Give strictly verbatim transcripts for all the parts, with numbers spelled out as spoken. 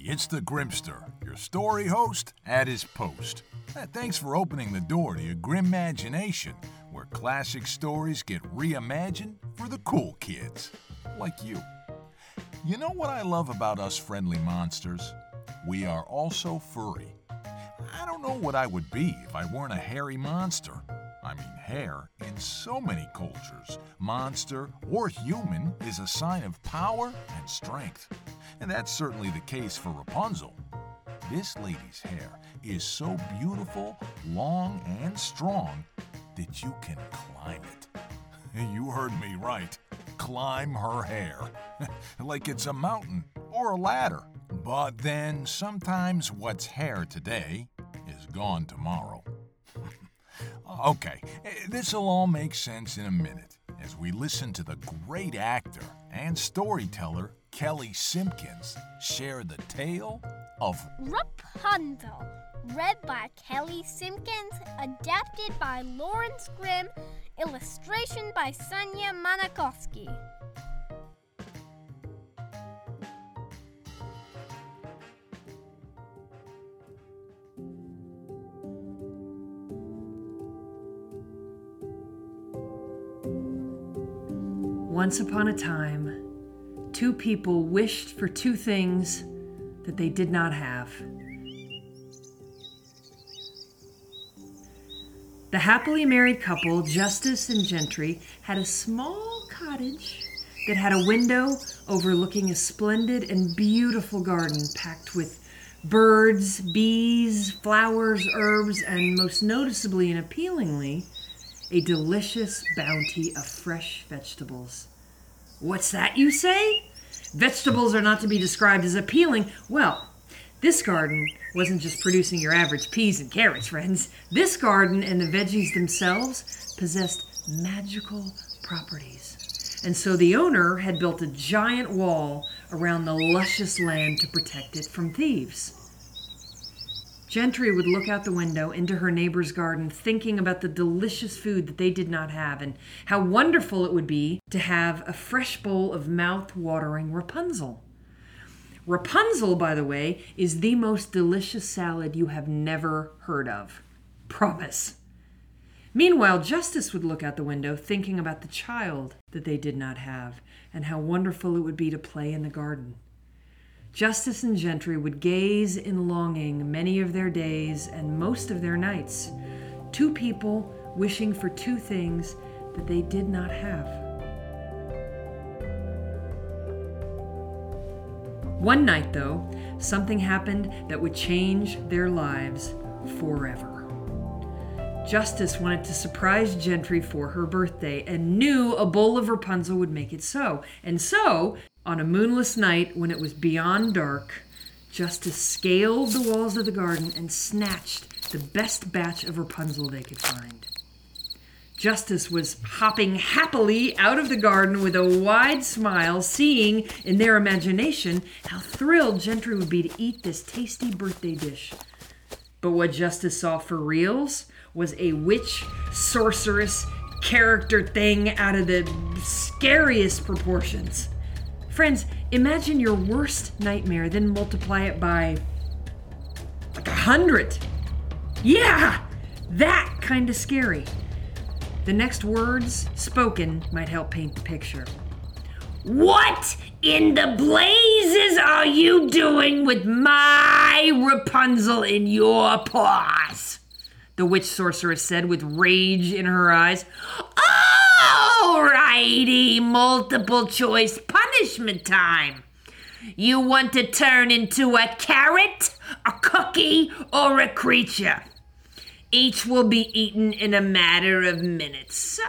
it's the Grimster, your story host at his post. Thanks for opening the door to your Grimagination, where classic stories get reimagined for the cool kids, like you. You know what I love about us friendly monsters? We are also furry. I don't know what I would be if I weren't a hairy monster. I mean, hair in so many cultures, monster or human, is a sign of power and strength. And that's certainly the case for Rapunzel. This lady's hair is so beautiful, long, and strong that you can climb it. You heard me right. Climb her hair. Like it's a mountain or a ladder. But then sometimes what's hair today is gone tomorrow. Okay, this'll all make sense in a minute as we listen to the great actor and storyteller Kelly Simpkins share the tale of Rapunzel, read by Kelly Simpkins, adapted by Lawrence Grimm, illustration by Sonia Manakovsky. Once upon a time, two people wished for two things that they did not have. The happily married couple, Justice and Gentry, had a small cottage that had a window overlooking a splendid and beautiful garden packed with birds, bees, flowers, herbs, and most noticeably and appealingly, a delicious bounty of fresh vegetables. What's that, you say? Vegetables are not to be described as appealing. Well, this garden wasn't just producing your average peas and carrots, friends. This garden and the veggies themselves possessed magical properties. And so the owner had built a giant wall around the luscious land to protect it from thieves. Gentry would look out the window into her neighbor's garden, thinking about the delicious food that they did not have and how wonderful it would be to have a fresh bowl of mouth-watering Rapunzel. Rapunzel, by the way, is the most delicious salad you have never heard of. Promise. Meanwhile, Justice would look out the window, thinking about the child that they did not have and how wonderful it would be to play in the garden. Justice and Gentry would gaze in longing many of their days and most of their nights. Two people wishing for two things that they did not have. One night, though, something happened that would change their lives forever. Justice wanted to surprise Gentry for her birthday and knew a bowl of Rapunzel would make it so. And so, on a moonless night when it was beyond dark, Justice scaled the walls of the garden and snatched the best batch of Rapunzel they could find. Justice was hopping happily out of the garden with a wide smile, seeing in their imagination how thrilled Gentry would be to eat this tasty birthday dish. But what Justice saw for reals was a witch, sorceress, character thing out of the scariest proportions. Friends, imagine your worst nightmare, then multiply it by like a hundred. Yeah, that kind of scary. The next words spoken might help paint the picture. What in the blazes are you doing with my Rapunzel in your paws? The witch sorceress said with rage in her eyes. Alrighty, multiple choice punishment time. You want to turn into a carrot, a cookie, or a creature? Each will be eaten in a matter of minutes. So,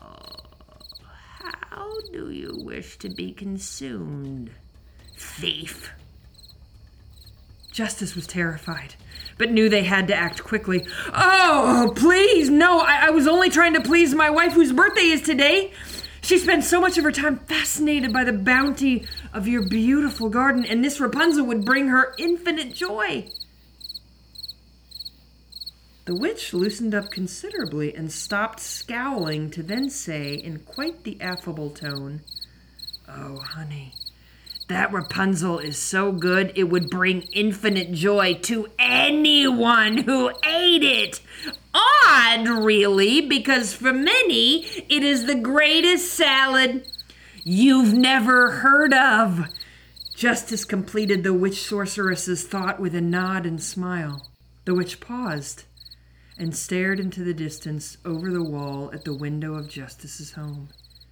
how do you wish to be consumed, thief? Justice was terrified, but knew they had to act quickly. Oh, please, no, I, I was only trying to please my wife whose birthday is today. She spent so much of her time fascinated by the bounty of your beautiful garden, and this Rapunzel would bring her infinite joy. The witch loosened up considerably and stopped scowling to then say in quite the affable tone, Oh, honey, That Rapunzel is so good it would bring infinite joy to anyone who ate it. Odd, really, because for many it is the greatest salad you've never heard of. Justice completed the witch sorceress's thought with a nod and smile. The witch paused and stared into the distance over the wall at the window of Justice's home.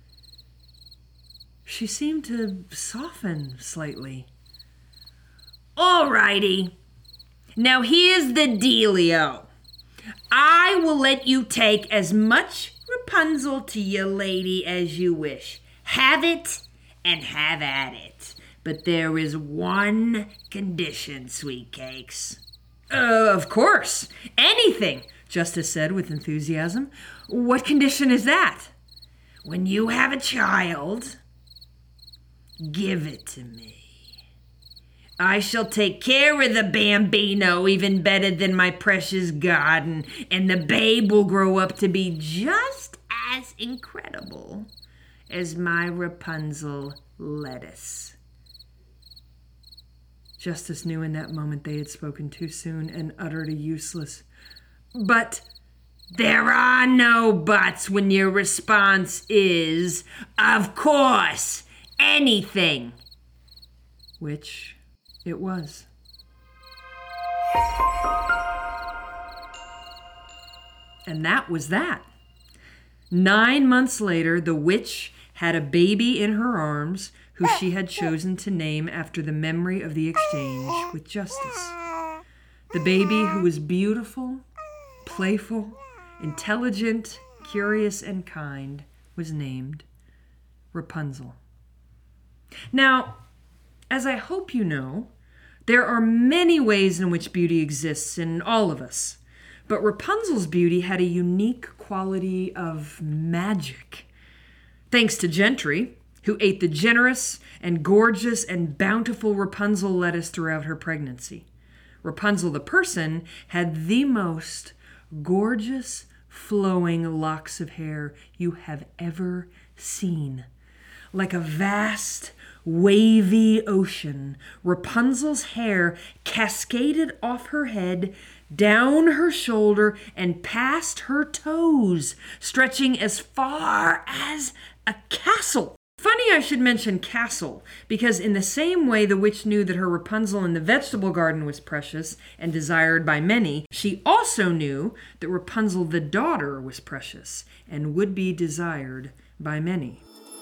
She seemed to soften slightly. All righty. Now here's the dealio. I will let you take as much Rapunzel to your lady as you wish. Have it and have at it. But there is one condition, sweet cakes. Uh, of course. Anything, Justice said with enthusiasm. What condition is that? When you have a child, give it to me. I shall take care of the bambino even better than my precious garden, and the babe will grow up to be just as incredible as my Rapunzel lettuce. Justice knew in that moment they had spoken too soon and uttered a useless, "But there are no buts when your response is, of course, anything." Which it was. And that was that. Nine months later, the witch had a baby in her arms who she had chosen to name after the memory of the exchange with Justice. The baby, who was beautiful, playful, intelligent, curious, and kind, was named Rapunzel. Now, as I hope you know, there are many ways in which beauty exists in all of us, but Rapunzel's beauty had a unique quality of magic. Thanks to Gentry, who ate the generous and gorgeous and bountiful Rapunzel lettuce throughout her pregnancy. Rapunzel the person had the most gorgeous, flowing locks of hair you have ever seen. Like a vast, wavy ocean, Rapunzel's hair cascaded off her head, down her shoulder, and past her toes, stretching as far as a castle. Funny I should mention castle, because in the same way the witch knew that her Rapunzel in the vegetable garden was precious and desired by many, she also knew that Rapunzel the daughter was precious and would be desired by many.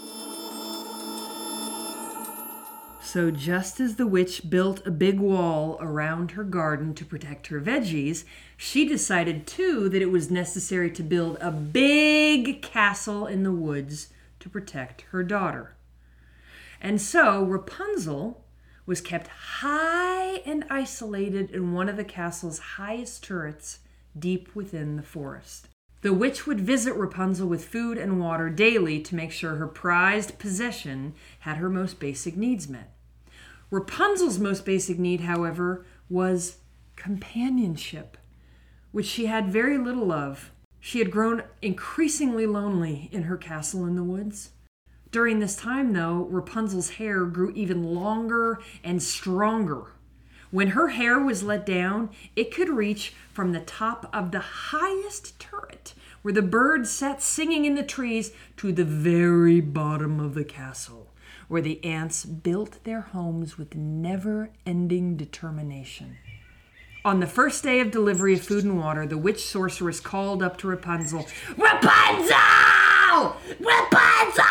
So just as the witch built a big wall around her garden to protect her veggies, she decided too that it was necessary to build a big castle in the woods to protect her daughter. And so Rapunzel was kept high and isolated in one of the castle's highest turrets deep within the forest. The witch would visit Rapunzel with food and water daily to make sure her prized possession had her most basic needs met. Rapunzel's most basic need, however, was companionship, which she had very little of. She had grown increasingly lonely in her castle in the woods. During this time, though, Rapunzel's hair grew even longer and stronger. When her hair was let down, it could reach from the top of the highest turret, where the birds sat singing in the trees, to the very bottom of the castle, where the ants built their homes with never-ending determination. On the first day of delivery of food and water, the witch sorceress called up to Rapunzel, "Rapunzel! Rapunzel!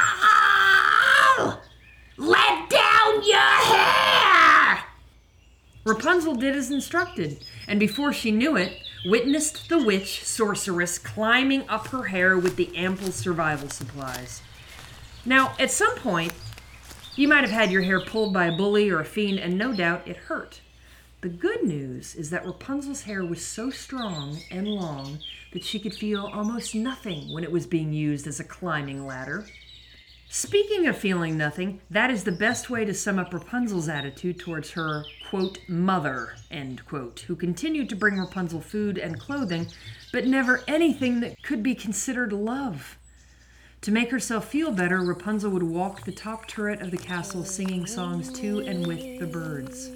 Let down your hair!" Rapunzel did as instructed, and before she knew it, witnessed the witch sorceress climbing up her hair with the ample survival supplies. Now, at some point, you might have had your hair pulled by a bully or a fiend, and no doubt it hurt. The good news is that Rapunzel's hair was so strong and long that she could feel almost nothing when it was being used as a climbing ladder. Speaking of feeling nothing, that is the best way to sum up Rapunzel's attitude towards her, quote, mother, end quote, who continued to bring Rapunzel food and clothing, but never anything that could be considered love. To make herself feel better, Rapunzel would walk the top turret of the castle singing songs to and with the birds.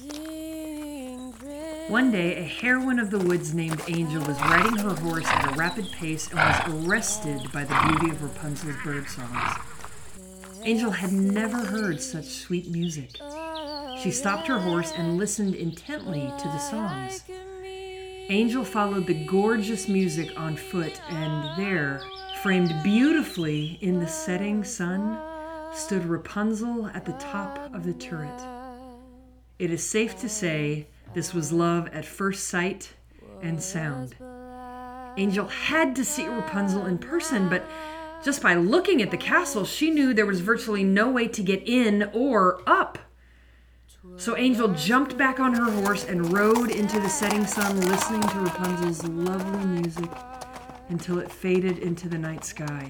One day, a heroine of the woods named Angel was riding her horse at a rapid pace and was arrested by the beauty of Rapunzel's bird songs. Angel had never heard such sweet music. She stopped her horse and listened intently to the songs. Angel followed the gorgeous music on foot, and there, framed beautifully in the setting sun, stood Rapunzel at the top of the turret. It is safe to say this was love at first sight and sound. Angel had to see Rapunzel in person, but just by looking at the castle, she knew there was virtually no way to get in or up. So Angel jumped back on her horse and rode into the setting sun, listening to Rapunzel's lovely music until it faded into the night sky.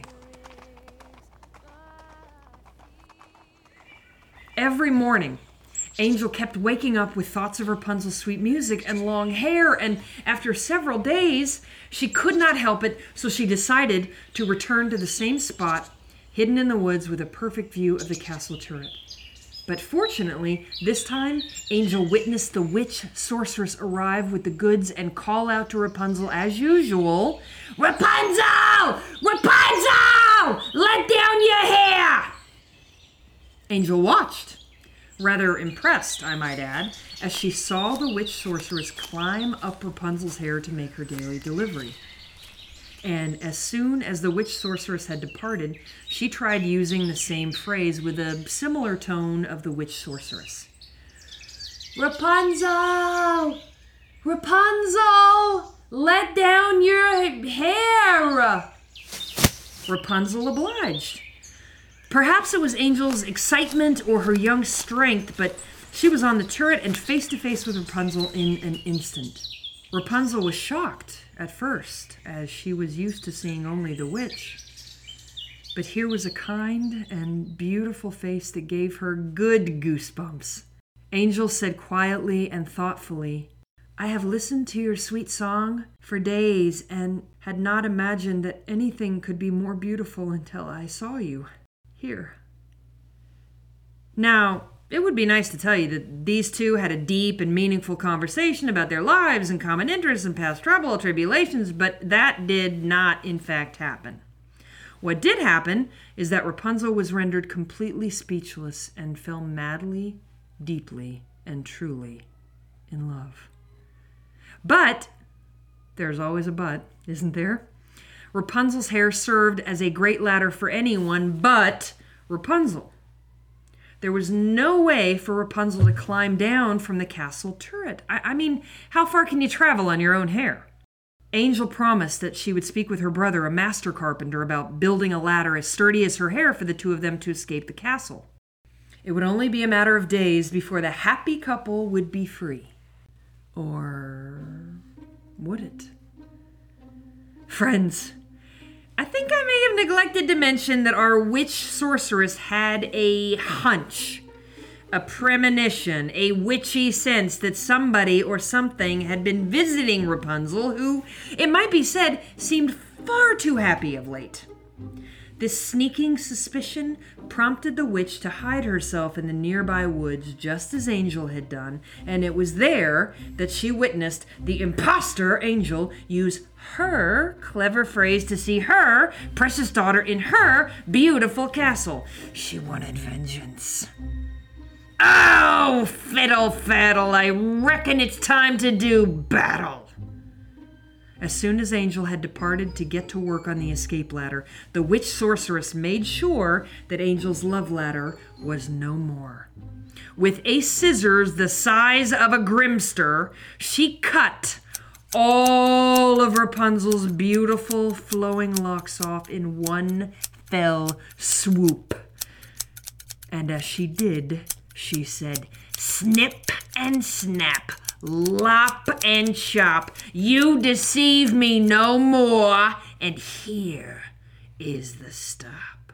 Every morning, Angel kept waking up with thoughts of Rapunzel's sweet music and long hair, and after several days, she could not help it, so she decided to return to the same spot, hidden in the woods with a perfect view of the castle turret. But fortunately, this time, Angel witnessed the witch sorceress arrive with the goods and call out to Rapunzel as usual, "Rapunzel! Rapunzel! Let down your hair!" Angel watched, rather impressed, I might add, as she saw the witch sorceress climb up Rapunzel's hair to make her daily delivery. And as soon as the witch sorceress had departed, she tried using the same phrase with a similar tone of the witch sorceress. "Rapunzel! Rapunzel! Let down your hair!" Rapunzel obliged. Perhaps it was Angel's excitement or her young strength, but she was on the turret and face to face with Rapunzel in an instant. Rapunzel was shocked at first, as she was used to seeing only the witch. But here was a kind and beautiful face that gave her good goosebumps. Angel said quietly and thoughtfully, "I have listened to your sweet song for days and had not imagined that anything could be more beautiful until I saw you here." Now, it would be nice to tell you that these two had a deep and meaningful conversation about their lives and common interests and past trouble or tribulations, but that did not, in fact, happen. What did happen is that Rapunzel was rendered completely speechless and fell madly, deeply, and truly in love. But there's always a but, isn't there? Rapunzel's hair served as a great ladder for anyone but Rapunzel. There was no way for Rapunzel to climb down from the castle turret. I, I mean, how far can you travel on your own hair? Angel promised that she would speak with her brother, a master carpenter, about building a ladder as sturdy as her hair for the two of them to escape the castle. It would only be a matter of days before the happy couple would be free. Or would it? Friends, I think I may have neglected to mention that our witch sorceress had a hunch, a premonition, a witchy sense that somebody or something had been visiting Rapunzel, who, it might be said, seemed far too happy of late. This sneaking suspicion prompted the witch to hide herself in the nearby woods just as Angel had done, and it was there that she witnessed the imposter Angel use her clever phrase to see her precious daughter in her beautiful castle. She wanted vengeance. "Oh, fiddle faddle, I reckon it's time to do battle." As soon as Angel had departed to get to work on the escape ladder, the witch sorceress made sure that Angel's love ladder was no more. With a scissors the size of a grimster, she cut all of Rapunzel's beautiful flowing locks off in one fell swoop. And as she did, she said, "Snip and snap, lop and chop, you deceive me no more, and here is the stop."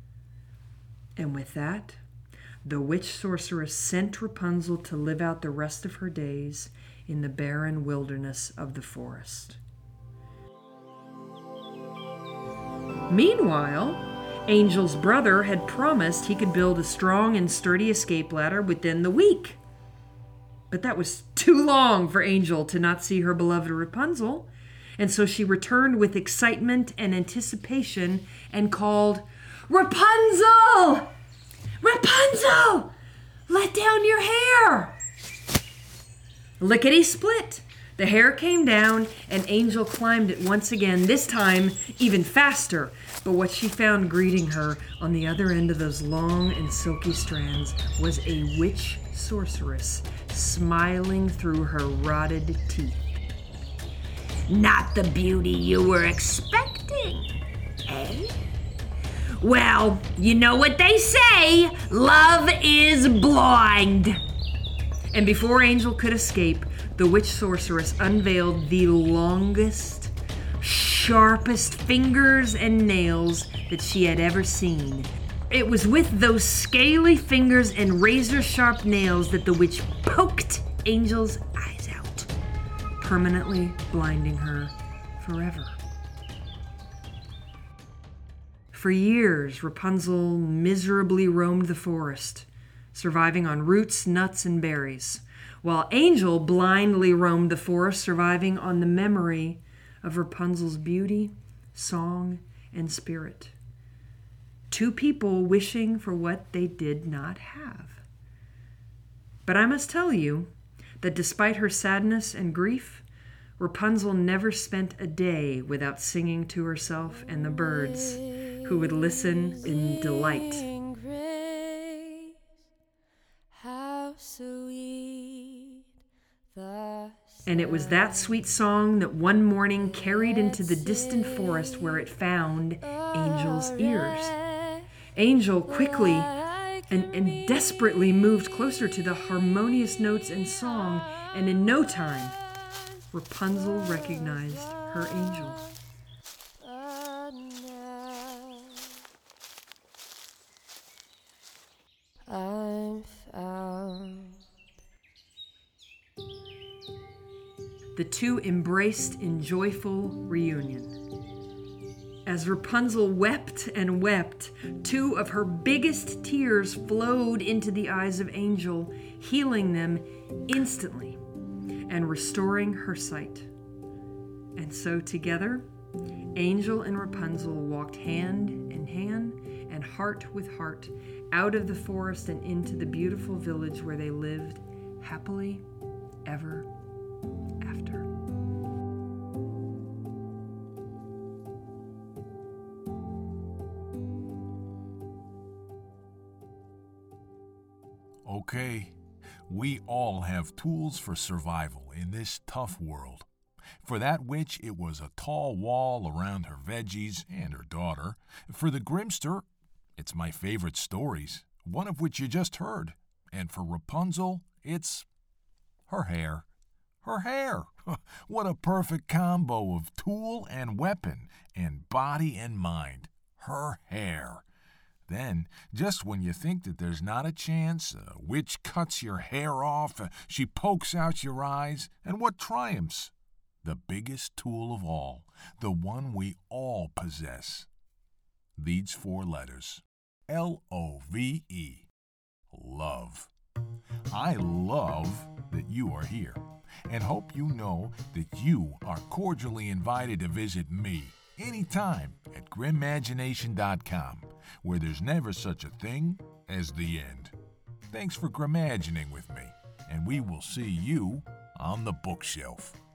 And with that, the witch sorceress sent Rapunzel to live out the rest of her days in the barren wilderness of the forest. Meanwhile, Angel's brother had promised he could build a strong and sturdy escape ladder within the week. But that was too long for Angel to not see her beloved Rapunzel, and so she returned with excitement and anticipation and called, "Rapunzel! Rapunzel! Let down your hair!" Lickety-split! The hair came down, and Angel climbed it once again, this time even faster. But what she found greeting her on the other end of those long and silky strands was a witch sorceress smiling through her rotted teeth. "Not the beauty you were expecting, eh? Well, you know what they say, love is blind." And before Angel could escape, the witch sorceress unveiled the longest, sharpest fingers and nails that she had ever seen. It was with those scaly fingers and razor-sharp nails that the witch poked Angel's eyes out, permanently blinding her forever. For years, Rapunzel miserably roamed the forest, surviving on roots, nuts, and berries, while Angel blindly roamed the forest, surviving on the memory of Rapunzel's beauty, song, and spirit. Two people wishing for what they did not have. But I must tell you that despite her sadness and grief, Rapunzel never spent a day without singing to herself and the birds, who would listen in delight. And it was that sweet song that one morning carried into the distant forest where it found Angel's ears. Angel quickly and, and desperately moved closer to the harmonious notes and song, and in no time, Rapunzel recognized her angel. I'm found. The two embraced in joyful reunion. As Rapunzel wept and wept, two of her biggest tears flowed into the eyes of Angel, healing them instantly and restoring her sight. And so together, Angel and Rapunzel walked hand in hand and heart with heart out of the forest and into the beautiful village where they lived happily ever after. Okay, we all have tools for survival in this tough world. For that witch, it was a tall wall around her veggies and her daughter. For the Grimster, it's my favorite stories, one of which you just heard. And for Rapunzel, it's her hair. Her hair! What a perfect combo of tool and weapon, and body and mind. Her hair. Then, just when you think that there's not a chance, a witch cuts your hair off, she pokes out your eyes, and what triumphs? The biggest tool of all, the one we all possess. These four letters. L O V E. Love. I love that you are here, and hope you know that you are cordially invited to visit me anytime at Grimagination dot com, where there's never such a thing as the end. Thanks for Grimagining with me, and we will see you on the bookshelf.